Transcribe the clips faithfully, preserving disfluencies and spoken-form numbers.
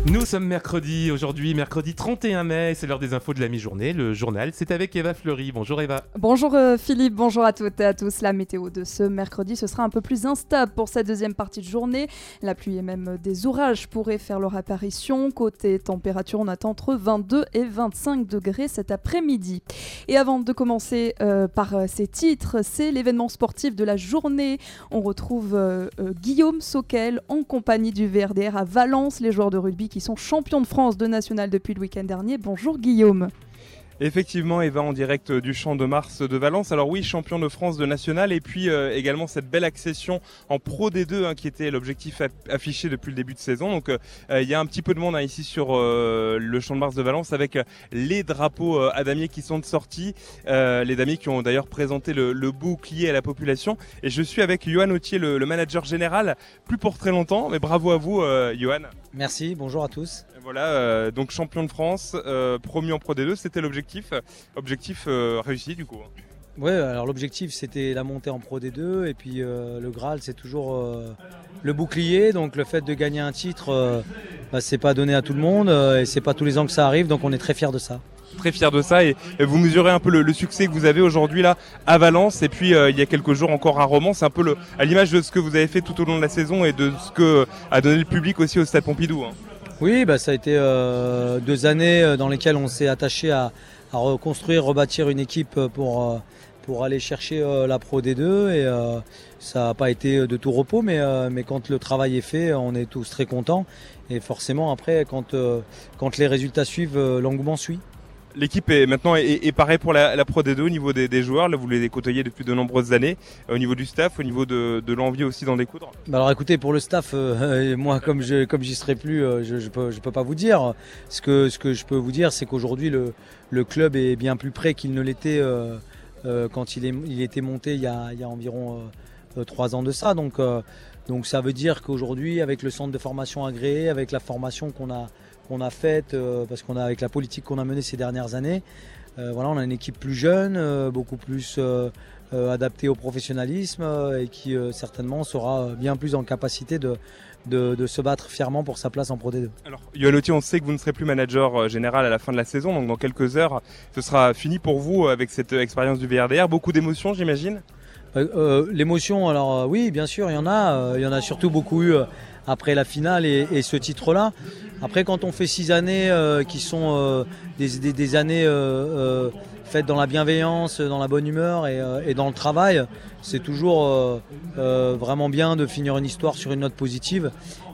Nous sommes mercredi, aujourd'hui mercredi trente et un mai, c'est l'heure des infos de la mi-journée, le journal, c'est avec Eva Fleury. Bonjour Eva. Bonjour euh, Philippe, bonjour à toutes et à tous. La météo de ce mercredi, ce sera un peu plus instable pour cette deuxième partie de journée. La pluie et même des orages pourraient faire leur apparition. Côté température, on attend entre vingt-deux et vingt-cinq degrés cet après-midi. Et avant de commencer euh, par euh, ces titres, c'est l'événement sportif de la journée. On retrouve euh, euh, Guillaume Sauquel en compagnie du V R D R à Valence, les joueurs de rugby qui sont champions de France de national depuis le week-end dernier. Bonjour Guillaume. Effectivement, Eva, en direct du Champ de Mars de Valence. Alors oui, champion de France de national et puis euh, également cette belle accession en Pro D deux hein, qui était l'objectif affiché depuis le début de saison. Donc il euh, y a un petit peu de monde hein, ici sur euh, le Champ de Mars de Valence avec les drapeaux euh, à damier qui sont sortis. Euh, les damiers qui ont d'ailleurs présenté le, le bouclier à la population. Et je suis avec Johan Autier, le, le manager général, plus pour très longtemps. Mais bravo à vous, euh, Johan. Merci, bonjour à tous. Voilà, euh, donc champion de France, euh, promu en Pro D deux, c'était l'objectif. Objectif euh, réussi du coup. Oui, alors l'objectif c'était la montée en Pro D deux et puis euh, le Graal c'est toujours euh, le bouclier. Donc le fait de gagner un titre, euh, bah, c'est pas donné à tout le monde euh, et c'est pas tous les ans que ça arrive, donc on est très fiers de ça. Très fier de ça et, et vous mesurez un peu le, le succès que vous avez aujourd'hui là à Valence et puis euh, il y a quelques jours encore à Romans. C'est un peu le, à l'image de ce que vous avez fait tout au long de la saison et de ce que a donné le public aussi au Stade Pompidou. Hein. Oui, bah, ça a été euh, deux années dans lesquelles on s'est attaché à, à reconstruire, rebâtir une équipe pour, euh, pour aller chercher euh, la Pro D deux et euh, ça n'a pas été de tout repos mais, euh, mais quand le travail est fait, on est tous très contents et forcément après quand, euh, quand les résultats suivent, euh, l'engouement suit. L'équipe est maintenant est, est parée pour la, la Pro D deux au niveau des, des joueurs. Là, vous les côtoyez depuis de nombreuses années. Au niveau du staff, au niveau de, de l'envie aussi d'en découdre. Bah alors écoutez, pour le staff, euh, moi comme je comme j'y serai plus, euh, je, je peux je peux pas vous dire. Ce que ce que je peux vous dire, c'est qu'aujourd'hui le le club est bien plus prêt qu'il ne l'était euh, euh, quand il est il était monté il y a il y a environ euh, trois ans de ça. Donc euh, donc ça veut dire qu'aujourd'hui, avec le centre de formation agréé, avec la formation qu'on a qu'on a faite, euh, parce qu'on a avec la politique qu'on a menée ces dernières années, euh, voilà, on a une équipe plus jeune, euh, beaucoup plus euh, euh, adaptée au professionnalisme euh, et qui euh, certainement sera bien plus en capacité de, de, de se battre fièrement pour sa place en Pro D deux. Alors, Johan Autier, on sait que vous ne serez plus manager général à la fin de la saison, donc dans quelques heures, ce sera fini pour vous avec cette expérience du V R D R. Beaucoup d'émotions, j'imagine. Euh, euh, l'émotion, alors euh, oui, bien sûr, il y en a. Euh, il y en a surtout beaucoup eu euh, après la finale et, et ce titre-là. Après, quand on fait six années euh, qui sont euh, des, des, des années euh, euh, faites dans la bienveillance, dans la bonne humeur et, euh, et dans le travail, c'est toujours euh, euh, vraiment bien de finir une histoire sur une note positive.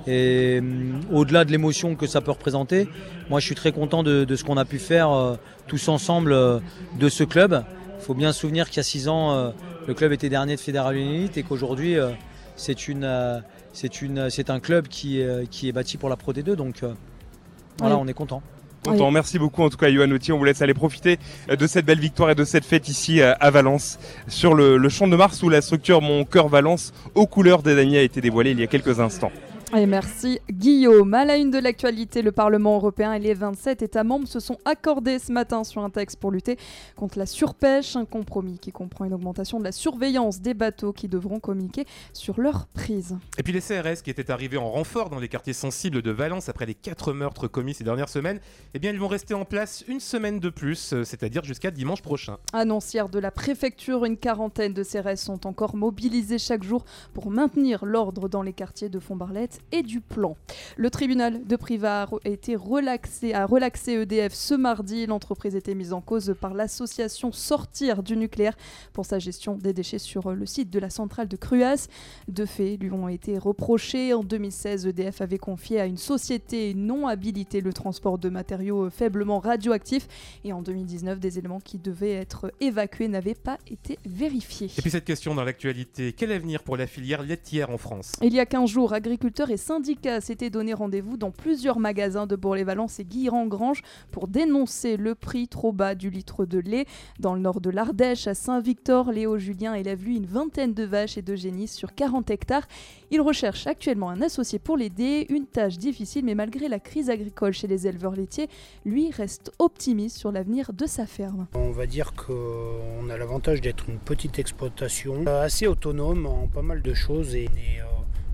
Et euh, au-delà de l'émotion que ça peut représenter, moi je suis très content de, de ce qu'on a pu faire euh, tous ensemble euh, de ce club. Il faut bien se souvenir qu'il y a six ans, euh, le club était dernier de Fédéral Unite et qu'aujourd'hui, euh, c'est, une, euh, c'est, une, c'est un club qui, euh, qui est bâti pour la Pro D deux. Donc euh, voilà, oui. On est content. Content. Merci beaucoup en tout cas Johan Autier. On vous laisse aller profiter de cette belle victoire et de cette fête ici à Valence sur le, le Champ de Mars où la structure Mon Cœur Valence aux couleurs des damiers a été dévoilée il y a quelques instants. Et merci Guillaume. À la une de l'actualité, le Parlement européen et les vingt-sept États membres se sont accordés ce matin sur un texte pour lutter contre la surpêche, un compromis qui comprend une augmentation de la surveillance des bateaux qui devront communiquer sur leur prise. Et puis les C R S qui étaient arrivés en renfort dans les quartiers sensibles de Valence après les quatre meurtres commis ces dernières semaines, eh bien ils vont rester en place une semaine de plus, c'est-à-dire jusqu'à dimanche prochain. Annoncière de la préfecture, une quarantaine de C R S sont encore mobilisés chaque jour pour maintenir l'ordre dans les quartiers de Font-Barlette et du Plan. Le tribunal de Privas a été relaxé, a relaxé E D F ce mardi. L'entreprise était mise en cause par l'association Sortir du nucléaire pour sa gestion des déchets sur le site de la centrale de Cruas. Deux faits lui ont été reprochés. En deux mille seize, E D F avait confié à une société non habilitée le transport de matériaux faiblement radioactifs. Et en deux mille dix-neuf, des éléments qui devaient être évacués n'avaient pas été vérifiés. Et puis cette question dans l'actualité, quel avenir pour la filière laitière en France ? Il y a quinze jours, agriculteurs et syndicats s'étaient donné rendez-vous dans plusieurs magasins de Bourg-les-Valence et Guilherand-Grange pour dénoncer le prix trop bas du litre de lait. Dans le nord de l'Ardèche, à Saint-Victor, Léo Julien élève lui une vingtaine de vaches et de génisses sur quarante hectares. Il recherche actuellement un associé pour l'aider, une tâche difficile, mais malgré la crise agricole chez les éleveurs laitiers, lui reste optimiste sur l'avenir de sa ferme. On va dire qu'on a l'avantage d'être une petite exploitation assez autonome en pas mal de choses et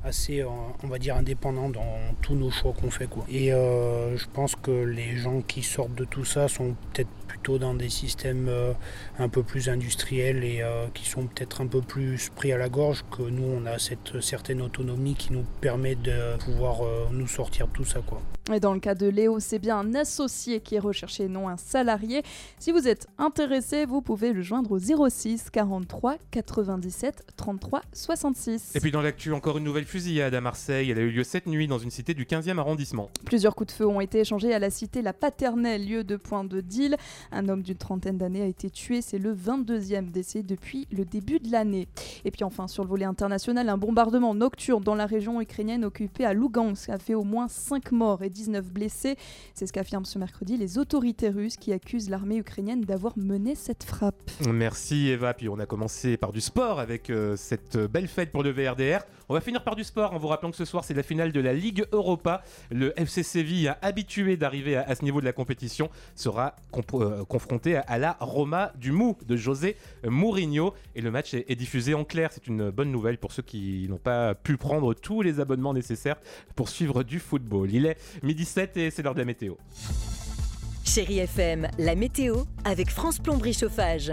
assez, on va dire, indépendants dans tous nos choix qu'on fait, quoi. Et euh, je pense que les gens qui sortent de tout ça sont peut-être plutôt dans des systèmes euh, un peu plus industriels et euh, qui sont peut-être un peu plus pris à la gorge, que nous on a cette certaine autonomie qui nous permet de pouvoir euh, nous sortir de tout ça, quoi. Et dans le cas de Léo, c'est bien un associé qui est recherché, non un salarié. Si vous êtes intéressé, vous pouvez le joindre au zéro six quarante-trois quatre-vingt-dix-sept trente-trois soixante-six. Et puis dans l'actu, encore une nouvelle fusillade à Marseille. Elle a eu lieu cette nuit dans une cité du quinzième arrondissement. Plusieurs coups de feu ont été échangés à la cité La Paternelle, lieu de point de deal. Un homme d'une trentaine d'années a été tué, c'est le vingt-deuxième décès depuis le début de l'année. Et puis enfin, sur le volet international, un bombardement nocturne dans la région ukrainienne occupée à Lugansk a fait au moins cinq morts et dix-neuf blessés. C'est ce qu'affirment ce mercredi les autorités russes qui accusent l'armée ukrainienne d'avoir mené cette frappe. Merci Eva, puis on a commencé par du sport avec euh, cette belle fête pour le V R D R. On va finir par du sport en vous rappelant que ce soir c'est la finale de la Ligue Europa. Le F C Séville, habitué d'arriver à, à ce niveau de la compétition, sera comp- euh, confronté à, à la Roma du Mou de José Mourinho. Et le match est, est diffusé en clair. C'est une bonne nouvelle pour ceux qui n'ont pas pu prendre tous les abonnements nécessaires pour suivre du football. Il est midi sept et c'est l'heure de la météo. Chérie F M, la météo avec France Plomberie Chauffage.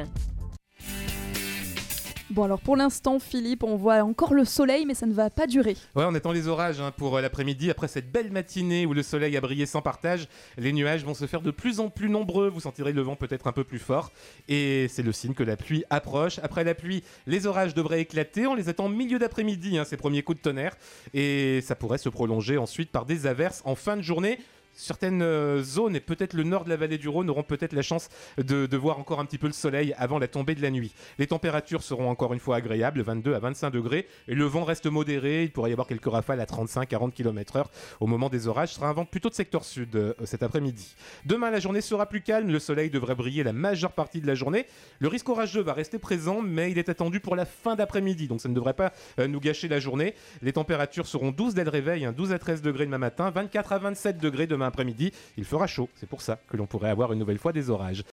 Bon alors pour l'instant Philippe, on voit encore le soleil mais ça ne va pas durer. Ouais, on attend les orages hein, pour euh, l'après-midi. Après cette belle matinée où le soleil a brillé sans partage, les nuages vont se faire de plus en plus nombreux. Vous sentirez le vent peut-être un peu plus fort et c'est le signe que la pluie approche. Après la pluie, les orages devraient éclater. On les attend milieu d'après-midi, hein, ces premiers coups de tonnerre, et ça pourrait se prolonger ensuite par des averses en fin de journée. Certaines euh, zones et peut-être le nord de la vallée du Rhône auront peut-être la chance de, de voir encore un petit peu le soleil avant la tombée de la nuit. Les températures seront encore une fois agréables, vingt-deux à vingt-cinq degrés, et le vent reste modéré. Il pourrait y avoir quelques rafales à trente-cinq à quarante kilomètres heure au moment des orages. Ce sera un vent plutôt de secteur sud euh, cet après-midi. Demain, la journée sera plus calme. Le soleil devrait briller la majeure partie de la journée. Le risque orageux va rester présent, mais il est attendu pour la fin d'après-midi, donc ça ne devrait pas euh, nous gâcher la journée. Les températures seront douze dès le réveil, hein, douze à treize degrés demain matin, vingt-quatre à vingt-sept degrés demain après-midi. Il fera chaud, c'est pour ça que l'on pourrait avoir une nouvelle fois des orages.